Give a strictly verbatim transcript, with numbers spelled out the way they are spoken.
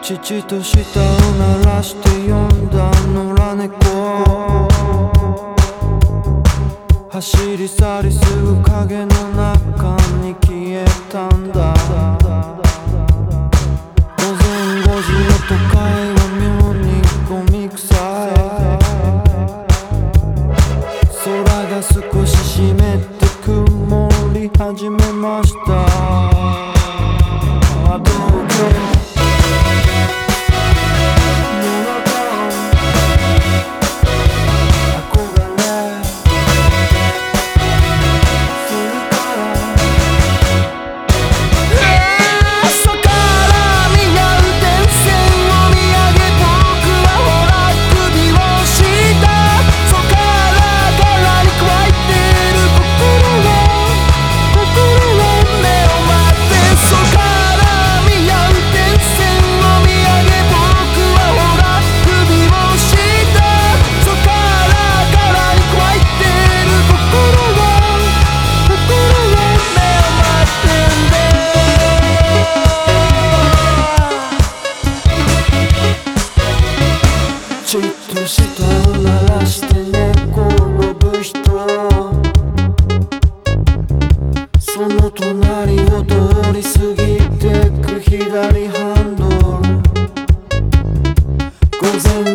父と舌を鳴らして呼んだ野良猫、走り去りすぐ影の中に消えたんだ。午前ごじの都会は妙にゴミ臭い。空が少し湿って曇り始めました。東京じっと舌を鳴らして寝転ぶ人、その隣を通り過ぎてく左ハンドル。午前